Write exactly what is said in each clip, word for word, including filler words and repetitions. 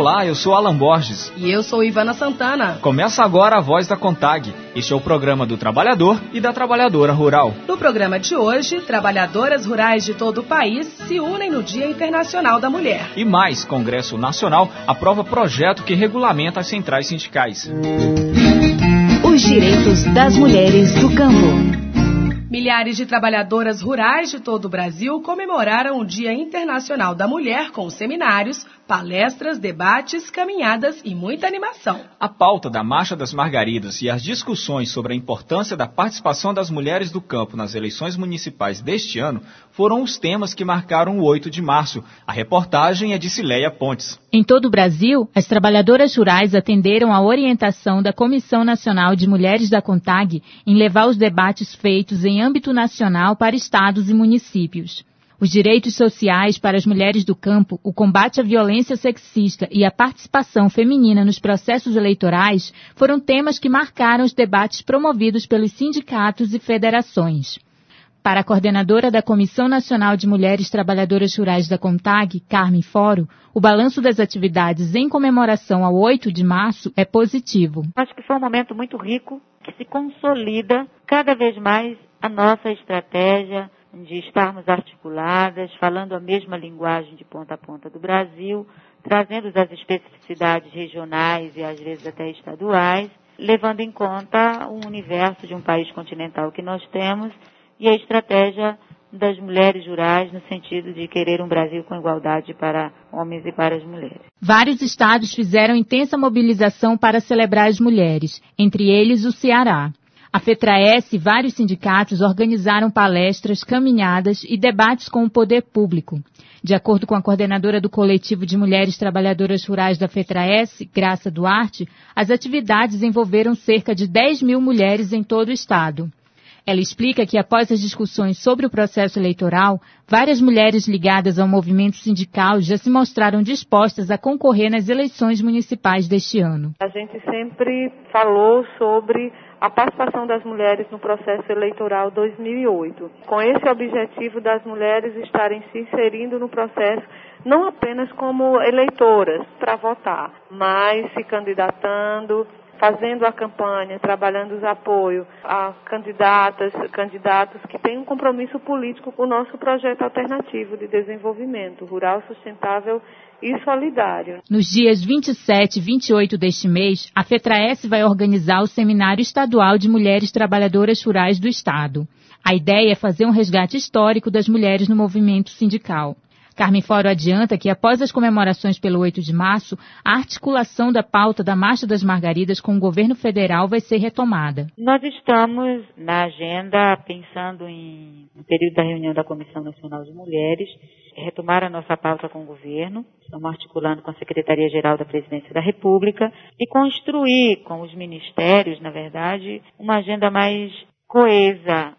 Olá, eu sou Alan Borges. E eu sou Ivana Santana. Começa agora a Voz da CONTAG. Este é o programa do trabalhador e da trabalhadora rural. No programa de hoje, trabalhadoras rurais de todo o país se unem no Dia Internacional da Mulher. E mais, Congresso Nacional aprova projeto que regulamenta as centrais sindicais. Os direitos das mulheres do campo. Milhares de trabalhadoras rurais de todo o Brasil comemoraram o Dia Internacional da Mulher com seminários, palestras, debates, caminhadas e muita animação. A pauta da Marcha das Margaridas e as discussões sobre a importância da participação das mulheres do campo nas eleições municipais deste ano foram os temas que marcaram o oito de março. A reportagem é de Cileia Pontes. Em todo o Brasil, as trabalhadoras rurais atenderam à orientação da Comissão Nacional de Mulheres da CONTAG em levar os debates feitos em âmbito nacional para estados e municípios. Os direitos sociais para as mulheres do campo, o combate à violência sexista e a participação feminina nos processos eleitorais foram temas que marcaram os debates promovidos pelos sindicatos e federações. Para a coordenadora da Comissão Nacional de Mulheres Trabalhadoras Rurais da CONTAG, Carmen Foro, o balanço das atividades em comemoração ao oito de março é positivo. Acho que foi um momento muito rico, que se consolida cada vez mais a nossa estratégia de estarmos articuladas, falando a mesma linguagem de ponta a ponta do Brasil, trazendo as especificidades regionais e às vezes até estaduais, levando em conta o universo de um país continental que nós temos e a estratégia das mulheres rurais no sentido de querer um Brasil com igualdade para homens e para as mulheres. Vários estados fizeram intensa mobilização para celebrar as mulheres, entre eles o Ceará. A FETRAES e vários sindicatos organizaram palestras, caminhadas e debates com o poder público. De acordo com a coordenadora do Coletivo de Mulheres Trabalhadoras Rurais da FETRAES, Graça Duarte, as atividades envolveram cerca de dez mil mulheres em todo o estado. Ela explica que, após as discussões sobre o processo eleitoral, várias mulheres ligadas ao movimento sindical já se mostraram dispostas a concorrer nas eleições municipais deste ano. A gente sempre falou sobre a participação das mulheres no processo eleitoral dois mil e oito, com esse objetivo das mulheres estarem se inserindo no processo não apenas como eleitoras para votar, mas se candidatando, fazendo a campanha, trabalhando os apoios a candidatas, candidatos que têm um compromisso político com o nosso projeto alternativo de desenvolvimento rural, sustentável e solidário. Nos dias vinte e sete e vinte e oito deste mês, a FETRAES vai organizar o Seminário Estadual de Mulheres Trabalhadoras Rurais do Estado. A ideia é fazer um resgate histórico das mulheres no movimento sindical. Carmen Foro adianta que, após as comemorações pelo oito de março, a articulação da pauta da Marcha das Margaridas com o governo federal vai ser retomada. Nós estamos na agenda pensando em, no período da reunião da Comissão Nacional de Mulheres, retomar a nossa pauta com o governo, estamos articulando com a Secretaria-Geral da Presidência da República e construir com os ministérios, na verdade, uma agenda mais coesa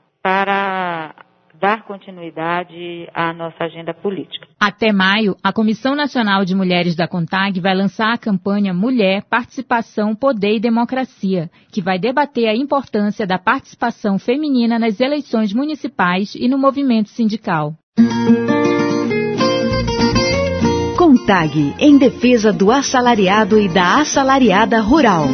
para dar continuidade à nossa agenda política. Até maio, a Comissão Nacional de Mulheres da CONTAG vai lançar a campanha Mulher, Participação, Poder e Democracia, que vai debater a importância da participação feminina nas eleições municipais e no movimento sindical. CONTAG, em defesa do assalariado e da assalariada rural.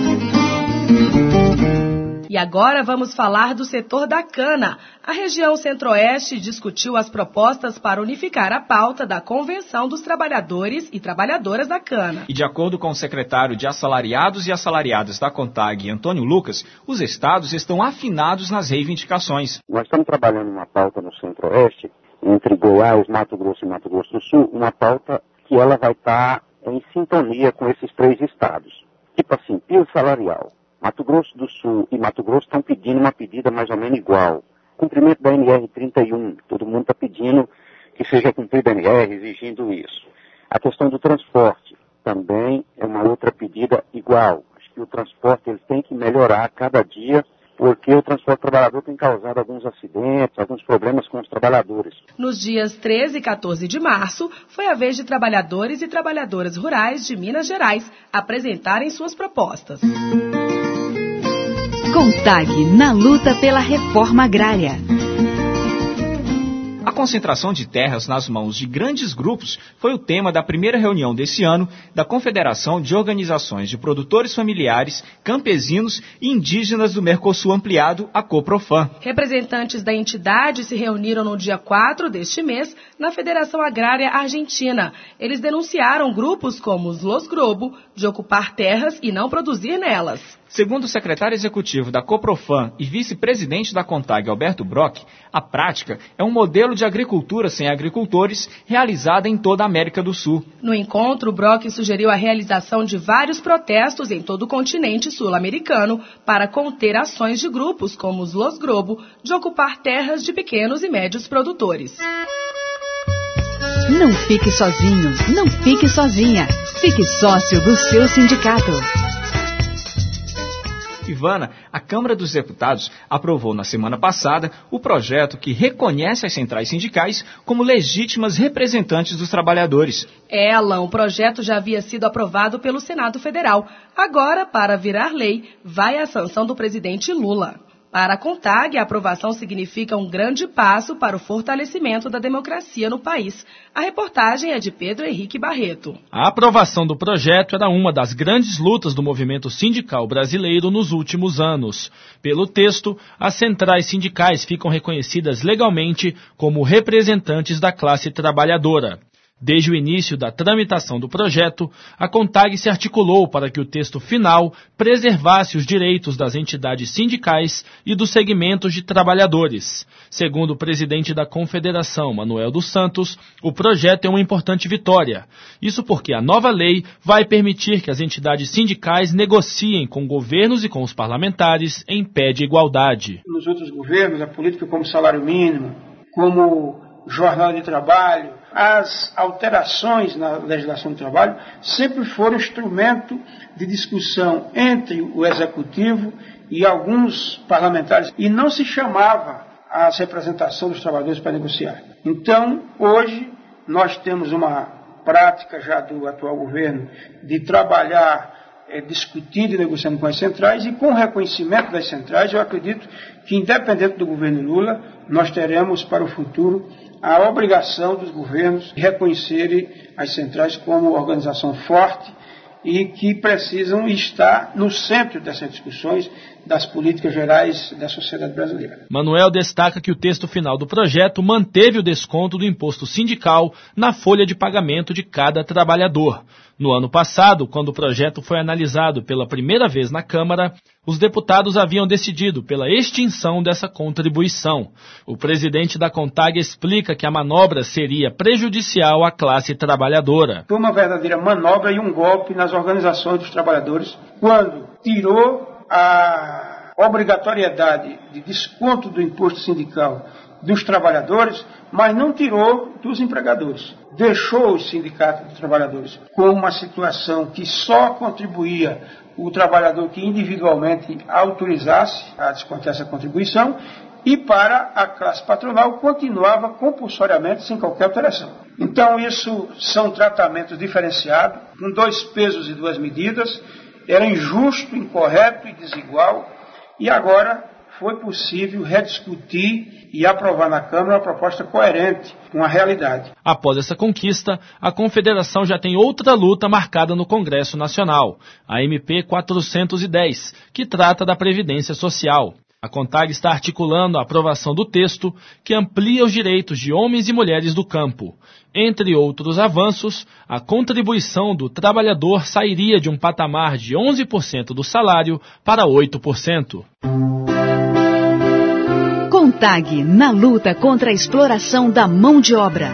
E agora vamos falar do setor da cana. A região Centro-Oeste discutiu as propostas para unificar a pauta da Convenção dos Trabalhadores e Trabalhadoras da Cana. E de acordo com o secretário de Assalariados e Assalariadas da CONTAG, Antônio Lucas, os estados estão afinados nas reivindicações. Nós estamos trabalhando uma pauta no Centro-Oeste, entre Goiás, Mato Grosso e Mato Grosso do Sul, uma pauta que ela vai estar em sintonia com esses três estados. Tipo assim, piso salarial. Mato Grosso do Sul e Mato Grosso estão pedindo uma pedida mais ou menos igual. Cumprimento da N R trinta e um, todo mundo está pedindo que seja cumprida a N R, exigindo isso. A questão do transporte também é uma outra pedida igual. Acho que o transporte ele tem que melhorar a cada dia, porque o transporte trabalhador tem causado alguns acidentes, alguns problemas com os trabalhadores. Nos dias treze e quatorze de março, foi a vez de trabalhadores e trabalhadoras rurais de Minas Gerais apresentarem suas propostas. CONTAG na luta pela reforma agrária. A concentração de terras nas mãos de grandes grupos foi o tema da primeira reunião desse ano da Confederação de Organizações de Produtores Familiares, Campesinos e Indígenas do Mercosul Ampliado, a Coprofam. Representantes da entidade se reuniram no dia quatro deste mês na Federação Agrária Argentina. Eles denunciaram grupos como os Los Grobo de ocupar terras e não produzir nelas. Segundo o secretário executivo da Coprofam e vice-presidente da CONTAG, Alberto Brock, a prática é um modelo de agricultura sem agricultores realizada em toda a América do Sul. No encontro, Brock sugeriu a realização de vários protestos em todo o continente sul-americano para conter ações de grupos como os Los Grobo de ocupar terras de pequenos e médios produtores. Não fique sozinho, não fique sozinha. Fique sócio do seu sindicato. Ivana, a Câmara dos Deputados aprovou na semana passada o projeto que reconhece as centrais sindicais como legítimas representantes dos trabalhadores. Ela, o projeto já havia sido aprovado pelo Senado Federal. Agora, para virar lei, vai à sanção do presidente Lula. Para a CONTAG, a aprovação significa um grande passo para o fortalecimento da democracia no país. A reportagem é de Pedro Henrique Barreto. A aprovação do projeto era uma das grandes lutas do movimento sindical brasileiro nos últimos anos. Pelo texto, as centrais sindicais ficam reconhecidas legalmente como representantes da classe trabalhadora. Desde o início da tramitação do projeto, a CONTAG se articulou para que o texto final preservasse os direitos das entidades sindicais e dos segmentos de trabalhadores. Segundo o presidente da Confederação, Manuel dos Santos, o projeto é uma importante vitória. Isso porque a nova lei vai permitir que as entidades sindicais negociem com governos e com os parlamentares em pé de igualdade. Nos outros governos, a política como salário mínimo, como jornada de trabalho, as alterações na legislação do trabalho sempre foram instrumento de discussão entre o executivo e alguns parlamentares e não se chamava a representação dos trabalhadores para negociar. Então, hoje, nós temos uma prática já do atual governo de trabalhar é, discutindo e negociando com as centrais e com o reconhecimento das centrais, eu acredito que, independente do governo Lula, nós teremos para o futuro a obrigação dos governos de reconhecerem as centrais como organização forte e que precisam estar no centro dessas discussões das políticas gerais da sociedade brasileira. Manuel destaca que o texto final do projeto manteve o desconto do imposto sindical na folha de pagamento de cada trabalhador. No ano passado, quando o projeto foi analisado pela primeira vez na Câmara, os deputados haviam decidido pela extinção dessa contribuição. O presidente da CONTAG explica que a manobra seria prejudicial à classe trabalhadora. Foi uma verdadeira manobra e um golpe nas organizações dos trabalhadores, quando tirou a obrigatoriedade de desconto do imposto sindical dos trabalhadores, mas não tirou dos empregadores. Deixou os sindicatos de trabalhadores com uma situação que só contribuía o trabalhador que individualmente autorizasse a descontar essa contribuição e para a classe patronal continuava compulsoriamente sem qualquer alteração. Então isso são tratamentos diferenciados, com dois pesos e duas medidas, era injusto, incorreto e desigual e agora foi possível rediscutir e aprovar na Câmara uma proposta coerente com a realidade. Após essa conquista, a Confederação já tem outra luta marcada no Congresso Nacional, a M P quatrocentos e dez, que trata da Previdência Social. A CONTAG está articulando a aprovação do texto que amplia os direitos de homens e mulheres do campo. Entre outros avanços, a contribuição do trabalhador sairia de um patamar de onze por cento do salário para oito por cento. CONTAG na luta contra a exploração da mão de obra.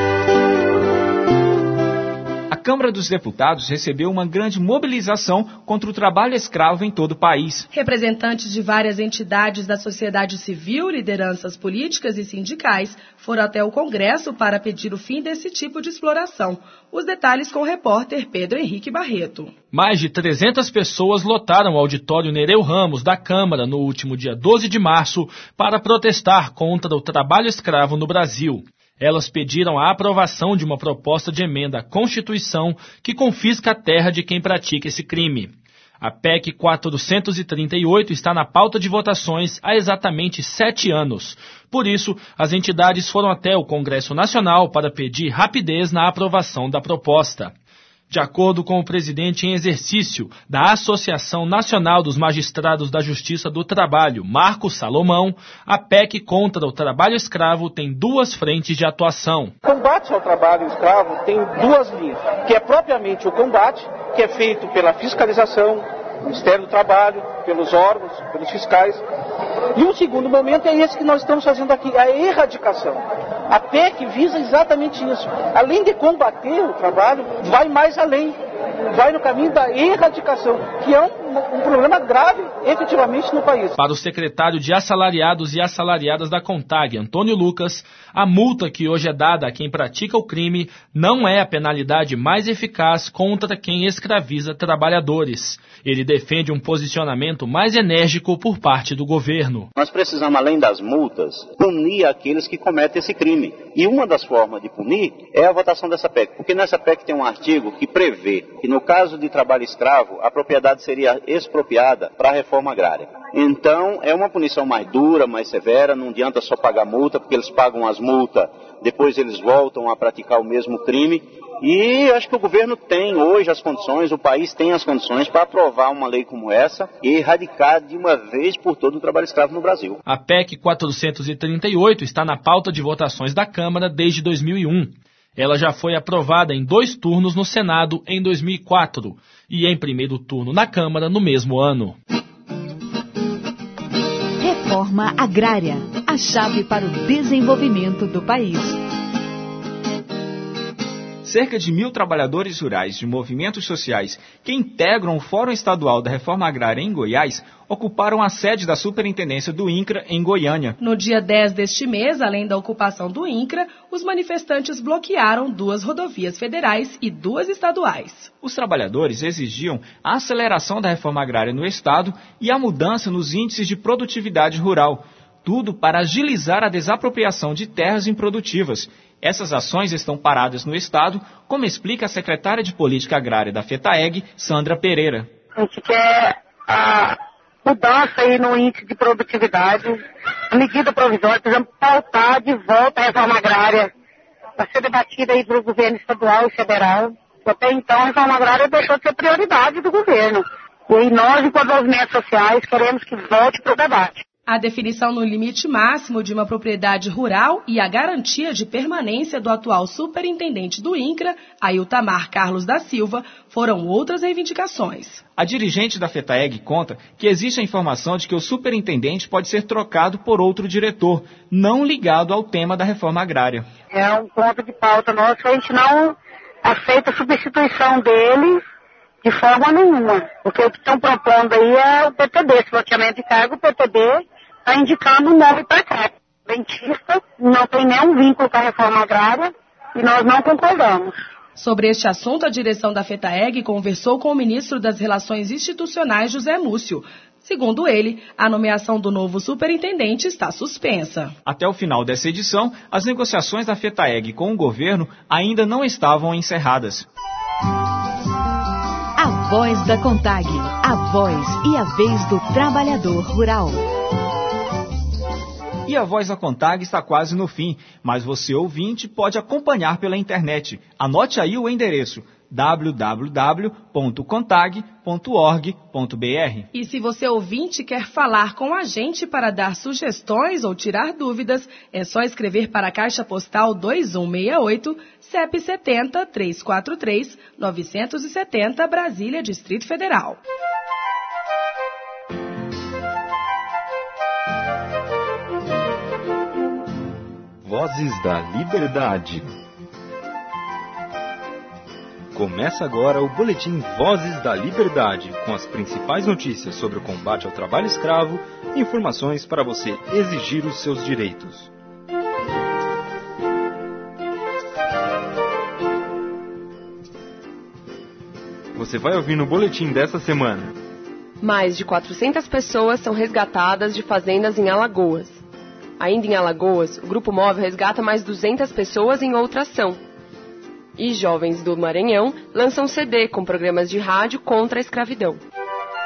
A Câmara dos Deputados recebeu uma grande mobilização contra o trabalho escravo em todo o país. Representantes de várias entidades da sociedade civil, lideranças políticas e sindicais foram até o Congresso para pedir o fim desse tipo de exploração. Os detalhes com o repórter Pedro Henrique Barreto. Mais de trezentas pessoas lotaram o auditório Nereu Ramos da Câmara no último dia doze de março para protestar contra o trabalho escravo no Brasil. Elas pediram a aprovação de uma proposta de emenda à Constituição que confisca a terra de quem pratica esse crime. A P E C quatrocentos e trinta e oito está na pauta de votações há exatamente sete anos. Por isso, as entidades foram até o Congresso Nacional para pedir rapidez na aprovação da proposta. De acordo com o presidente em exercício da Associação Nacional dos Magistrados da Justiça do Trabalho, Marcos Salomão, a P E C contra o trabalho escravo tem duas frentes de atuação. O combate ao trabalho escravo tem duas linhas, que é propriamente o combate, que é feito pela fiscalização, Ministério do Trabalho, pelos órgãos, pelos fiscais. E um segundo momento é esse que nós estamos fazendo aqui, a erradicação. A P E C visa exatamente isso. Além de combater o trabalho, vai mais além. Vai no caminho da erradicação, que é um, um problema grave, efetivamente, no país. Para o secretário de Assalariados e Assalariadas da CONTAG, Antônio Lucas, a multa que hoje é dada a quem pratica o crime não é a penalidade mais eficaz contra quem escraviza trabalhadores. Ele defende um posicionamento mais enérgico por parte do governo. Nós precisamos, além das multas, punir aqueles que cometem esse crime. E uma das formas de punir é a votação dessa P E C, porque nessa P E C tem um artigo que prevê que no caso de trabalho escravo, a propriedade seria expropriada para a reforma agrária. Então, é uma punição mais dura, mais severa, não adianta só pagar multa, porque eles pagam as multas, depois eles voltam a praticar o mesmo crime. E acho que o governo tem hoje as condições, o país tem as condições para aprovar uma lei como essa e erradicar de uma vez por todas o trabalho escravo no Brasil. A P E C quatrocentos e trinta e oito está na pauta de votações da Câmara desde dois mil e um. Ela já foi aprovada em dois turnos no Senado em dois mil e quatro e em primeiro turno na Câmara no mesmo ano. Reforma agrária, a chave para o desenvolvimento do país. Cerca de mil trabalhadores rurais de movimentos sociais que integram o Fórum Estadual da Reforma Agrária em Goiás ocuparam a sede da Superintendência do INCRA em Goiânia. No dia dez deste mês, além da ocupação do INCRA, os manifestantes bloquearam duas rodovias federais e duas estaduais. Os trabalhadores exigiam a aceleração da reforma agrária no Estado e a mudança nos índices de produtividade rural, tudo para agilizar a desapropriação de terras improdutivas. Essas ações estão paradas no Estado, como explica a secretária de Política Agrária da FETAEG, Sandra Pereira. A gente quer a mudança aí no índice de produtividade, a medida provisória, precisamos pautar de volta a reforma agrária, para ser debatida aí pelo governo estadual e federal. Até então, a reforma agrária deixou de ser prioridade do governo. E nós, enquanto movimentos sociais, queremos que volte para o debate. A definição no limite máximo de uma propriedade rural e a garantia de permanência do atual superintendente do INCRA, Ailtamar Carlos da Silva, foram outras reivindicações. A dirigente da FETAEG conta que existe a informação de que o superintendente pode ser trocado por outro diretor, não ligado ao tema da reforma agrária. É um ponto de pauta nosso, a gente não aceita a substituição dele de forma nenhuma, porque o que estão propondo aí é o P T B, esse loteamento de cargo, o P T B está indicando um nome para cá. Dentista não tem nenhum vínculo com a reforma agrária e nós não concordamos. Sobre este assunto, a direção da FETAEG conversou com o ministro das Relações Institucionais, José Múcio. Segundo ele, a nomeação do novo superintendente está suspensa. Até o final dessa edição, as negociações da FETAEG com o governo ainda não estavam encerradas. A voz da CONTAG, a voz e a vez do trabalhador rural. E a Voz da CONTAG está quase no fim, mas você, ouvinte, pode acompanhar pela internet. Anote aí o endereço w w w ponto contag ponto org ponto b r. E se você, ouvinte, quer falar com a gente para dar sugestões ou tirar dúvidas, é só escrever para a Caixa Postal dois um seis oito, C E P setenta, trezentos e quarenta e três, novecentos e setenta, Brasília, Distrito Federal. Vozes da Liberdade. Começa agora o boletim Vozes da Liberdade, com as principais notícias sobre o combate ao trabalho escravo e informações para você exigir os seus direitos. Você vai ouvir no boletim dessa semana. Mais de quatrocentas pessoas são resgatadas de fazendas em Alagoas. Ainda em Alagoas, o Grupo Móvel resgata mais duzentas pessoas em outra ação. E jovens do Maranhão lançam C D com programas de rádio contra a escravidão.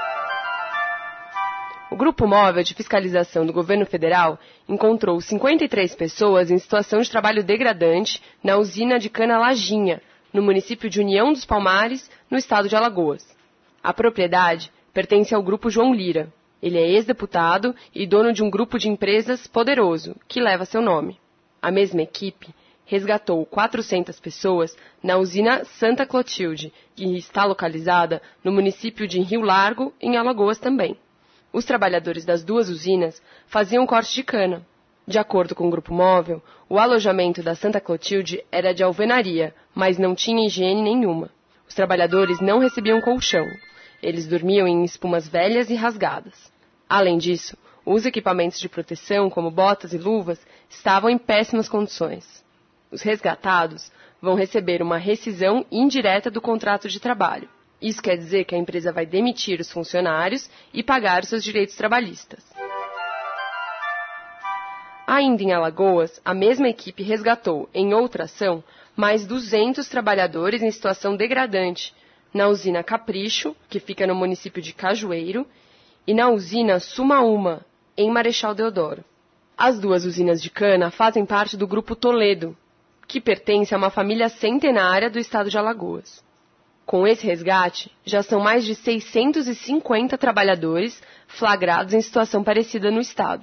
Grupo Móvel de Fiscalização do Governo Federal encontrou cinquenta e três pessoas em situação de trabalho degradante na usina de cana Lajinha, no município de União dos Palmares, no estado de Alagoas. A propriedade pertence ao Grupo João Lira. Ele é ex-deputado e dono de um grupo de empresas poderoso, que leva seu nome. A mesma equipe resgatou quatrocentas pessoas na usina Santa Clotilde, que está localizada no município de Rio Largo, em Alagoas também. Os trabalhadores das duas usinas faziam corte de cana. De acordo com o Grupo Móvel, o alojamento da Santa Clotilde era de alvenaria, mas não tinha higiene nenhuma. Os trabalhadores não recebiam colchão. Eles dormiam em espumas velhas e rasgadas. Além disso, os equipamentos de proteção, como botas e luvas, estavam em péssimas condições. Os resgatados vão receber uma rescisão indireta do contrato de trabalho. Isso quer dizer que a empresa vai demitir os funcionários e pagar os seus direitos trabalhistas. Ainda em Alagoas, a mesma equipe resgatou, em outra ação, mais duzentos trabalhadores em situação degradante, na usina Capricho, que fica no município de Cajueiro, e na usina Sumaúma, em Marechal Deodoro. As duas usinas de cana fazem parte do Grupo Toledo, que pertence a uma família centenária do estado de Alagoas. Com esse resgate, já são mais de seiscentos e cinquenta trabalhadores flagrados em situação parecida no estado.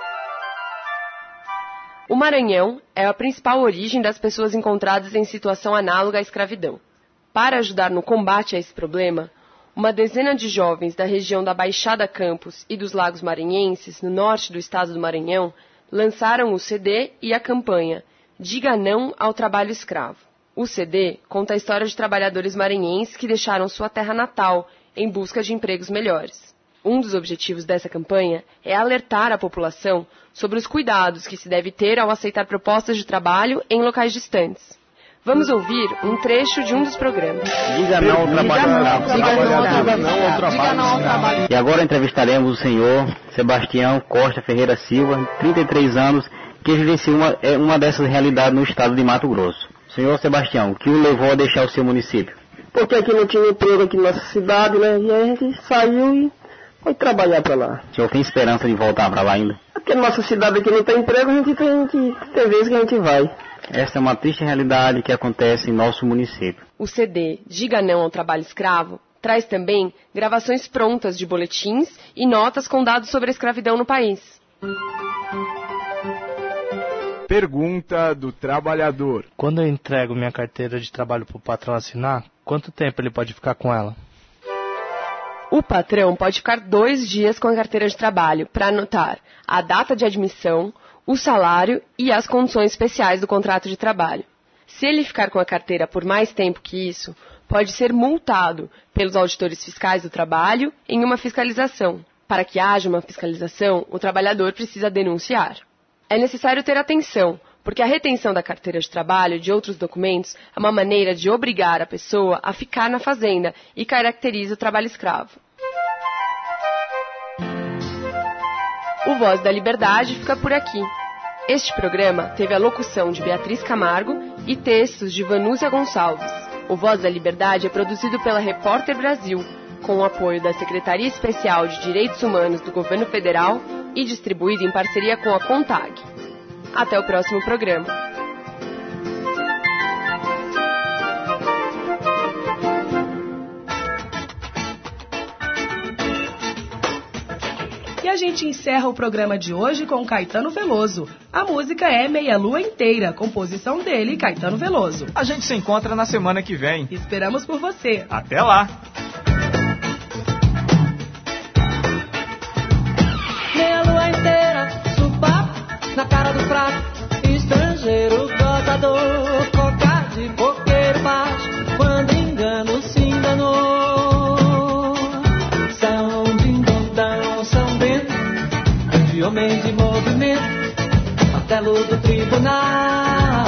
O Maranhão é a principal origem das pessoas encontradas em situação análoga à escravidão. Para ajudar no combate a esse problema, uma dezena de jovens da região da Baixada Campos e dos Lagos Maranhenses, no norte do estado do Maranhão, lançaram o C D e a campanha Diga Não ao Trabalho Escravo. O C D conta a história de trabalhadores maranhenses que deixaram sua terra natal em busca de empregos melhores. Um dos objetivos dessa campanha é alertar a população sobre os cuidados que se deve ter ao aceitar propostas de trabalho em locais distantes. Vamos ouvir um trecho de um dos programas. Diga não ao trabalho. Diga não ao trabalho. E agora entrevistaremos o senhor Sebastião Costa Ferreira Silva, trinta e três anos, que vivencia uma, uma dessas realidades no estado de Mato Grosso. Senhor Sebastião, o que o levou a deixar o seu município? Porque aqui não tinha emprego aqui na nossa cidade, né? E a gente saiu e foi trabalhar para lá. O senhor tem esperança de voltar para lá ainda? Porque na nossa cidade aqui não tem emprego, a gente tem que ter vezes que a gente vai. Essa é uma triste realidade que acontece em nosso município. O C D Diga Não ao Trabalho Escravo traz também gravações prontas de boletins e notas com dados sobre a escravidão no país. Pergunta do trabalhador. Quando eu entrego minha carteira de trabalho para o patrão assinar, quanto tempo ele pode ficar com ela? O patrão pode ficar dois dias com a carteira de trabalho para anotar a data de admissão, o salário e as condições especiais do contrato de trabalho. Se ele ficar com a carteira por mais tempo que isso, pode ser multado pelos auditores fiscais do trabalho em uma fiscalização. Para que haja uma fiscalização, o trabalhador precisa denunciar. É necessário ter atenção, porque a retenção da carteira de trabalho e de outros documentos é uma maneira de obrigar a pessoa a ficar na fazenda e caracteriza o trabalho escravo. O Voz da Liberdade fica por aqui. Este programa teve a locução de Beatriz Camargo e textos de Vanúzia Gonçalves. O Voz da Liberdade é produzido pela Repórter Brasil, com o apoio da Secretaria Especial de Direitos Humanos do Governo Federal e distribuído em parceria com a CONTAG. Até o próximo programa. E a gente encerra o programa de hoje com Caetano Veloso. A música é Meia Lua Inteira, composição dele, Caetano Veloso. A gente se encontra na semana que vem. Esperamos por você. Até lá! Meia lua inteira, supapo na cara do prato, estrangeiro, gozador, cocar de boqueiro baixo, quando engano se enganou. São dindondão, São Bento, de homem de movimento, martelo do tribunal,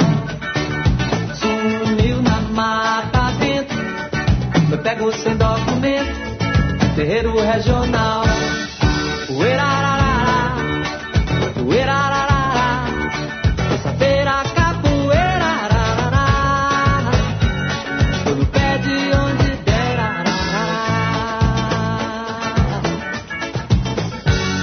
sumiu na mata dentro, eu pego sem documento, terreiro regional. Uerarará, uerarará, terça-feira capoeira, ararará, tô no pé de onde der, ararará.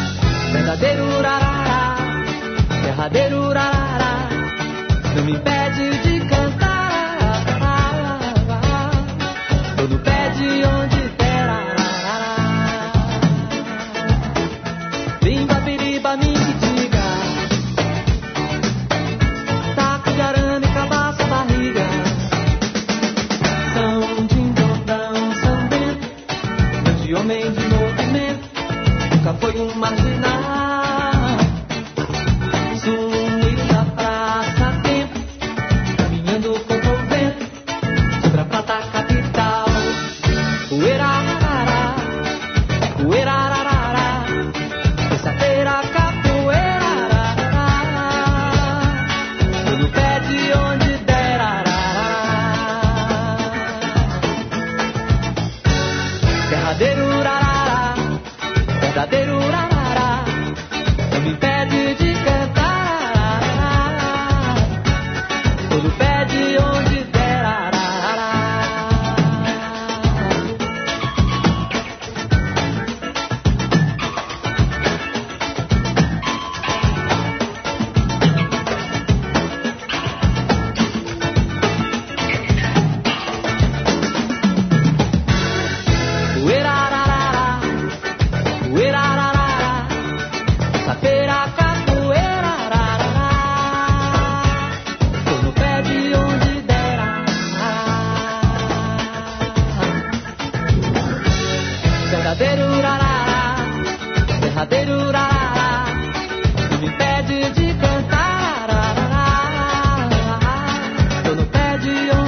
de onde